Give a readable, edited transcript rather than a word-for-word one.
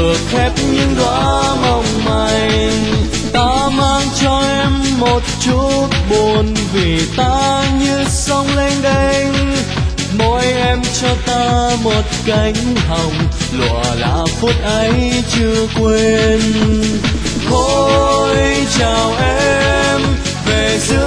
được khép những đóa mong manh. Ta mang cho em một chút buồn vì ta như sóng lênh đênh. Mỗi em cho ta một cánh hồng, lụa là phút ấy chưa quên. Thôi chào em về giữa